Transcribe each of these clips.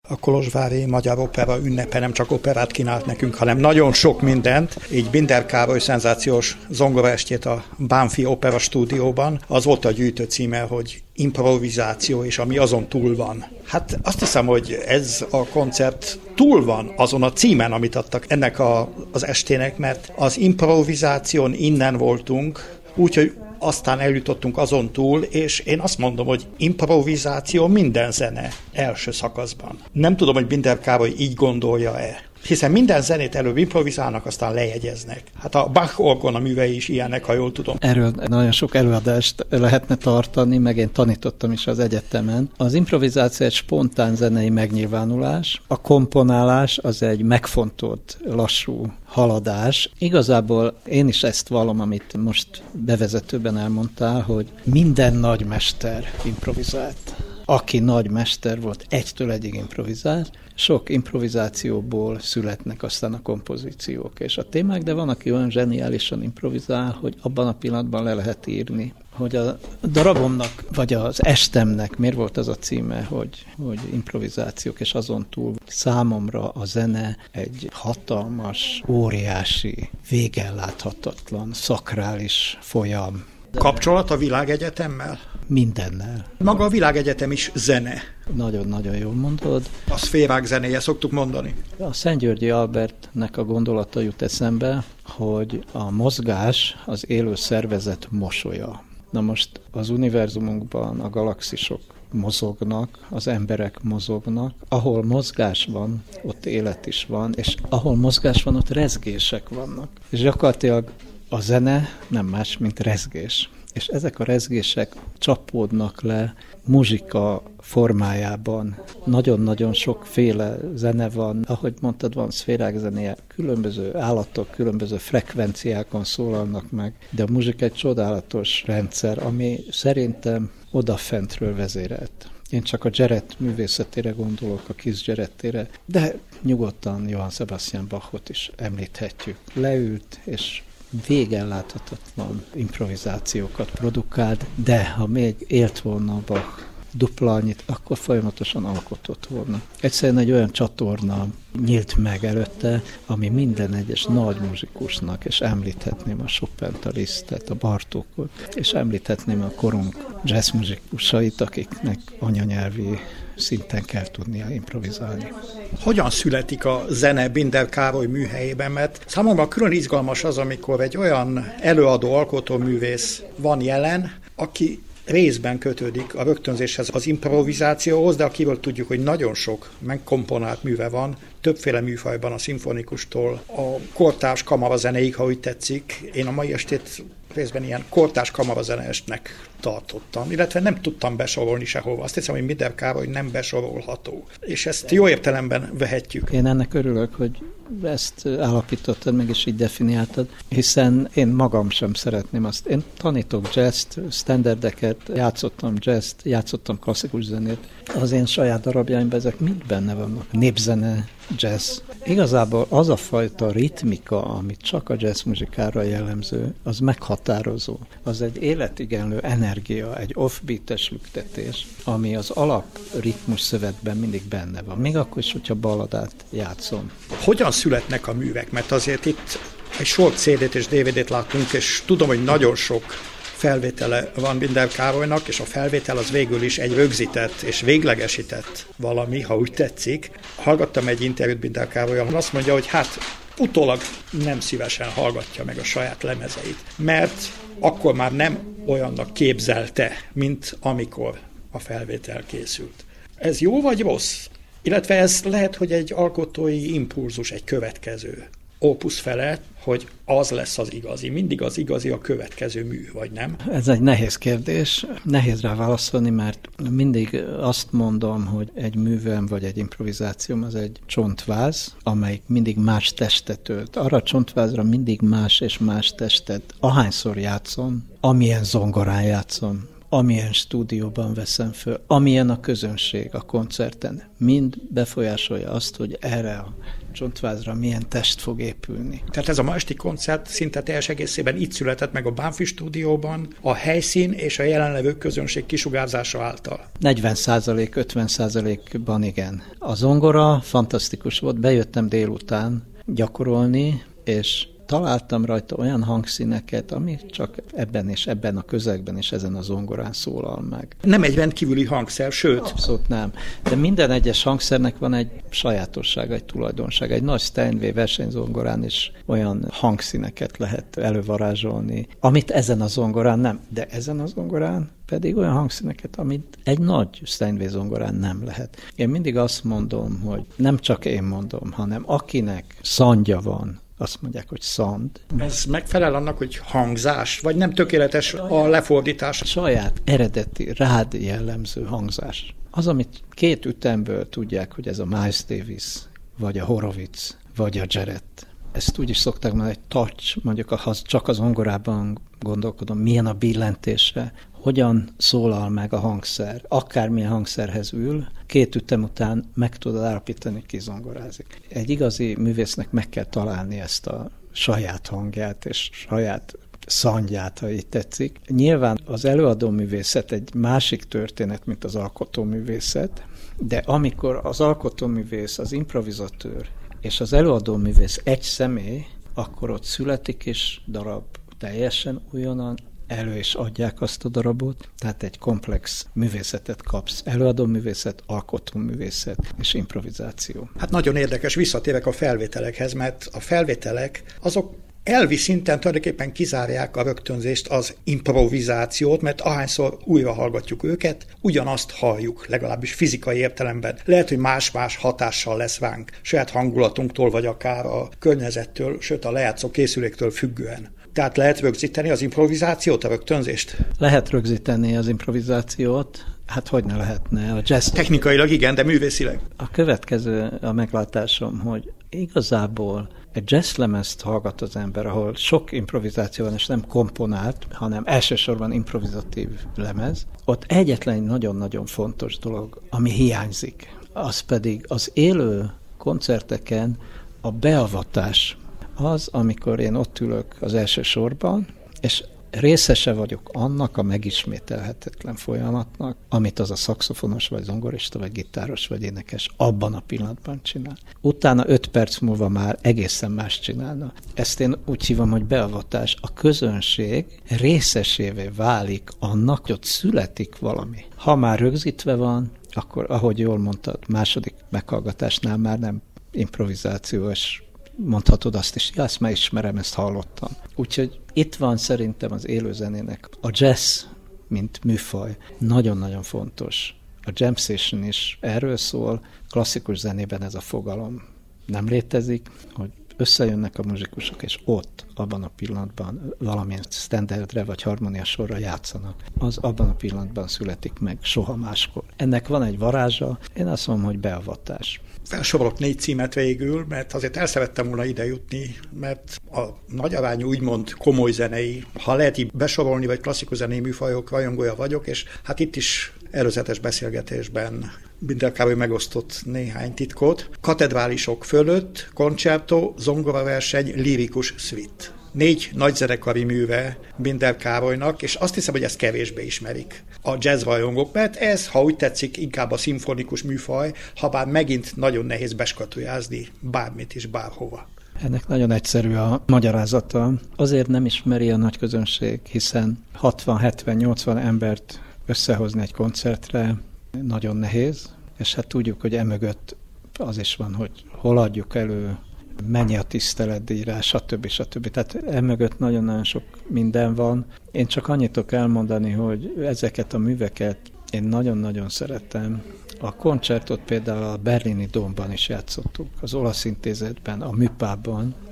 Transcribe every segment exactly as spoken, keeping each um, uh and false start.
a kolozsvári Magyar Opera ünnepe nem csak operát kínált nekünk, hanem nagyon sok mindent. Így Binder Károly szenzációs zongoraestjét a Bánffy Opera Stúdióban. Az volt a gyűjtő címe, hogy improvizáció, és ami azon túl van. Hát azt hiszem, hogy ez a koncert túl van azon a címen, amit adtak ennek a, az estének, mert az improvizáción innen voltunk, úgyhogy aztán eljutottunk azon túl, és én azt mondom, hogy improvizáció minden zene első szakaszban. Nem tudom, hogy Binder Károly így gondolja-e. Hiszen minden zenét előbb improvizálnak, aztán lejegyeznek. Hát a Bach orgona művei is ilyenek, ha jól tudom. Erről nagyon sok előadást lehetne tartani, meg én tanítottam is az egyetemen. Az improvizáció egy spontán zenei megnyilvánulás, a komponálás az egy megfontolt, lassú haladás. Igazából én is ezt vallom, amit most bevezetőben elmondtál, hogy minden nagymester improvizált. Aki nagy mester volt, egytől egyig improvizált, sok improvizációból születnek aztán a kompozíciók és a témák, de van, aki olyan zseniálisan improvizál, hogy abban a pillanatban le lehet írni. Hogy a darabomnak, vagy az estemnek miért volt az a címe, hogy, hogy improvizációk, és azon túl számomra a zene egy hatalmas, óriási, végelláthatatlan, szakrális folyam. Kapcsolat a világegyetemmel? Mindennel. Maga a világegyetem is zene. Nagyon-nagyon jól mondod. A szférák zenéje, szoktuk mondani. A Szentgyörgyi Albertnek a gondolata jut eszembe, hogy a mozgás az élő szervezet mosolya. Na most az univerzumunkban a galaxisok mozognak, az emberek mozognak. Ahol mozgás van, ott élet is van, és ahol mozgás van, ott rezgések vannak. És gyakorlatilag a zene nem más, mint rezgés. És ezek a rezgések csapódnak le muzsika formájában. Nagyon-nagyon sokféle zene van. Ahogy mondtad, van szférák zenéje. Különböző állatok, különböző frekvenciákon szólalnak meg. De a muzsika egy csodálatos rendszer, ami szerintem odafentről vezérelt. Én csak a Jarrett művészetére gondolok, a Keith Jarrettére, de nyugodtan Johann Sebastian Bachot is említhetjük. Leült, és végelláthatatlan improvizációkat produkált, de ha még élt volna Bach dupla annyit, akkor folyamatosan alkotott volna. Egyszerűen egy olyan csatorna nyílt meg előtte, ami minden egyes nagy muzsikusnak, és említhetném a Chopin-t, a Lisztet, a Bartókot, és említhetném a korunk jazz muzsikusait, akiknek anyanyelvi szinten kell tudnia improvizálni. Hogyan születik a zene Binder Károly műhelyében? Mert számomra külön izgalmas az, amikor egy olyan előadó, alkotóművész van jelen, aki részben kötődik a rögtönzéshez, az improvizációhoz, de akiről tudjuk, hogy nagyon sok megkomponált műve van, többféle műfajban, a szimfonikustól a kortárs kamarazenéig, ha úgy tetszik. Én a mai estét részben ilyen kortárs kamarazeneestnek tartottam, illetve nem tudtam besorolni sehova. Azt hiszem, hogy Binder Károly nem besorolható. És ezt jó értelemben vehetjük. Én ennek örülök, hogy ezt állapítottad meg, és így definiáltad, hiszen én magam sem szeretném azt. Én tanítok jazzt, standardeket, játszottam jazzt, játszottam klasszikus zenét. Az én saját darabjaimban ezek mind benne vannak. Népzene, jazz. Igazából az a fajta ritmika, amit csak a jazz muzsikára jellemző, az meghatározó. Az egy életigenlő energia, egy offbeat-es lüktetés, ami az alap ritmus szövetben mindig benne van. Még akkor is, hogyha balladát játszom. Hogyan születnek a művek? Mert azért itt egy sor cé dét és dé vé dét láttunk, és tudom, hogy nagyon sok felvétele van Binder Károlynak, és a felvétel az végül is egy rögzített és véglegesített valami, ha úgy tetszik. Hallgattam egy interjút Binder Károlyal, azt mondja, hogy hát utólag nem szívesen hallgatja meg a saját lemezeit, mert akkor már nem olyannak képzelte, mint amikor a felvétel készült. Ez jó vagy rossz? Illetve ez lehet, hogy egy alkotói impulzus, egy következő opus felett, hogy az lesz az igazi. Mindig az igazi a következő mű, vagy nem? Ez egy nehéz kérdés. Nehéz rá válaszolni, mert mindig azt mondom, hogy egy művem vagy egy improvizációm az egy csontváz, amelyik mindig más testet ölt. Arra a csontvázra mindig más és más testet. Ahányszor játszom, amilyen zongorán játszom, amilyen stúdióban veszem föl, amilyen a közönség a koncerten, mind befolyásolja azt, hogy erre a csontvázra milyen test fog épülni. Tehát ez a ma esti koncert szinte teljes egészében itt született meg a Bánffy stúdióban, a helyszín és a jelenlevő közönség kisugárzása által. negyven százalék, ötven százalékban igen. A zongora fantasztikus volt, bejöttem délután gyakorolni, és találtam rajta olyan hangszíneket, ami csak ebben és ebben a közegben és ezen a zongorán szólal meg. Nem egy rendkívüli hangszer, sőt. Abszolút nem. De minden egyes hangszernek van egy sajátossága, egy tulajdonság. Egy nagy Steinway versenyzongorán is olyan hangszíneket lehet elővarázsolni, amit ezen a zongorán nem. De ezen a zongorán pedig olyan hangszíneket, amit egy nagy Steinway zongorán nem lehet. Én mindig azt mondom, hogy nem csak én mondom, hanem akinek szandja van, azt mondják, hogy szand. Ez megfelel annak, hogy hangzás, vagy nem tökéletes a lefordítás? Saját, eredeti, rád jellemző hangzás. Az, amit két ütemből tudják, hogy ez a Miles Davis, vagy a Horowitz, vagy a Jarrett. Ezt úgy is szokták mondani, hogy touch, mondjuk ha csak az zongorában gondolkodom, milyen a billentése, hogyan szólal meg a hangszer, akármilyen hangszerhez ül, két ütem után meg tudod állapítani, hogy ki zongorázik. Egy igazi művésznek meg kell találni ezt a saját hangját és saját szandját, ha így tetszik. Nyilván az előadó művészet egy másik történet, mint az alkotó művészet, de amikor az alkotó művész, az improvizatőr és az előadó művész egy személy, akkor ott születik is darab teljesen újonnan, elő is adják azt a darabot, tehát egy komplex művészetet kapsz. Előadó művészet, alkotó művészet és improvizáció. Hát nagyon érdekes, visszatérek a felvételekhez, mert a felvételek azok elvi szinten tulajdonképpen kizárják a rögtönzést, az improvizációt, mert ahányszor újra hallgatjuk őket, ugyanazt halljuk, legalábbis fizikai értelemben. Lehet, hogy más-más hatással lesz ránk, saját hangulatunktól, vagy akár a környezettől, sőt a lejátszó készüléktől függően. Tehát lehet rögzíteni az improvizációt, a rögtönzést? Lehet rögzíteni az improvizációt, hát hogy ne lehetne. A jazz... Technikailag igen, de művészileg. A következő a meglátásom, hogy igazából egy jazzlemezt hallgat az ember, ahol sok improvizáció van, és nem komponált, hanem elsősorban improvizatív lemez. Ott egyetlen nagyon-nagyon fontos dolog, ami hiányzik. Az pedig az élő koncerteken a beavatás. Az, amikor én ott ülök az első sorban, és részese vagyok annak a megismételhetetlen folyamatnak, amit az a szaxofonos, vagy zongorista, vagy gitáros, vagy énekes abban a pillanatban csinál. Utána öt perc múlva már egészen más csinálna. Ezt én úgy hívom, hogy beavatás. A közönség részesévé válik annak, hogy ott születik valami. Ha már rögzítve van, akkor, ahogy jól mondtad, második meghallgatásnál már nem improvizációs, mondhatod azt is, ja, ezt már ismerem, ezt hallottam. Úgyhogy itt van szerintem az élőzenének a jazz, mint műfaj, nagyon-nagyon fontos. A jam session is erről szól, klasszikus zenében ez a fogalom nem létezik, hogy összejönnek a muzsikusok, és ott, abban a pillanatban valamilyen standardre vagy harmóniasorra játszanak. Az abban a pillanatban születik meg, soha máskor. Ennek van egy varázsa, én azt mondom, hogy beavatás. Felsorolok négy címet végül, mert azért el szerettem volna ide jutni, mert a nagyarányú úgymond komoly zenei, ha lehet így besorolni, vagy klasszikus zenei műfajok rajongója vagyok, és hát itt is előzetes beszélgetésben Binder Károly megosztott néhány titkot. Katedrálisok fölött, koncertó, zongoraverseny, lírikus suite. Négy nagyzenekari műve Binder Károlynak, és azt hiszem, hogy ezt kevésbé ismerik a jazz rajongók, mert ez, ha úgy tetszik, inkább a szimfonikus műfaj, ha bár megint nagyon nehéz beskatujázni bármit is bárhova. Ennek nagyon egyszerű a magyarázata. Azért nem ismeri a nagy közönség, hiszen hatvan, hetven, nyolcvan embert összehozni egy koncertre nagyon nehéz, és hát tudjuk, hogy emögött az is van, hogy hol adjuk elő, mennyi a tiszteletdíjra, stb. stb. Tehát emögött nagyon-nagyon sok minden van. Én csak annyit tudok elmondani, hogy ezeket a műveket én nagyon-nagyon szeretem. A koncertot például a berlini Dómban is játszottuk, az Olasz Intézetben, a Műpában,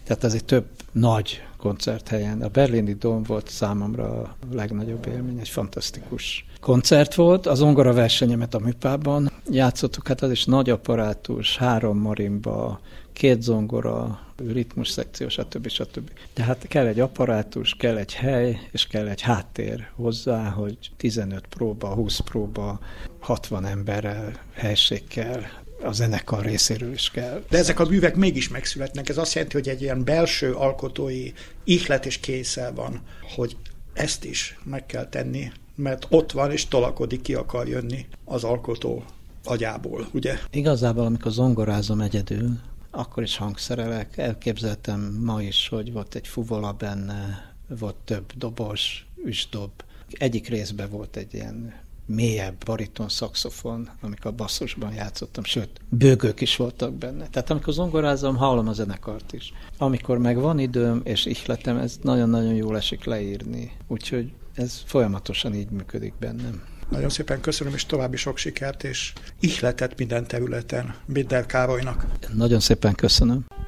Tehát ez egy több nagy koncerthelyen. A berlini Dóm volt számomra a legnagyobb élmény, egy fantasztikus koncert volt. Az zongora versenyemet a Műpában játszottuk, hát az is nagy apparátus, három marimba, két zongora, ritmus szekció, stb. stb. Tehát kell egy apparátus, kell egy hely, és kell egy háttér hozzá, hogy tizenöt próba, húsz próba, hatvan emberrel, helység kell, a zenekar részéről is kell. De ezek a művek mégis megszületnek. Ez azt jelenti, hogy egy ilyen belső alkotói ihlet és készel van, hogy ezt is meg kell tenni, mert ott van és tolakodik, ki akar jönni az alkotó agyából, ugye? Igazából, amikor zongorázom egyedül, akkor is hangszerelek. Elképzeltem ma is, hogy volt egy fuvola benne, volt több dobos, üsdob. Egyik részben volt egy ilyen mélyebb bariton szaxofon, amikor a basszusban játszottam, sőt, bőgők is voltak benne. Tehát amikor zongorázom, hallom a zenekart is. Amikor meg van időm és ihletem, ez nagyon-nagyon jól esik leírni. Úgyhogy ez folyamatosan így működik bennem. Nagyon szépen köszönöm, és további sok sikert és ihletet minden területen Binder Károlynak. Nagyon szépen köszönöm.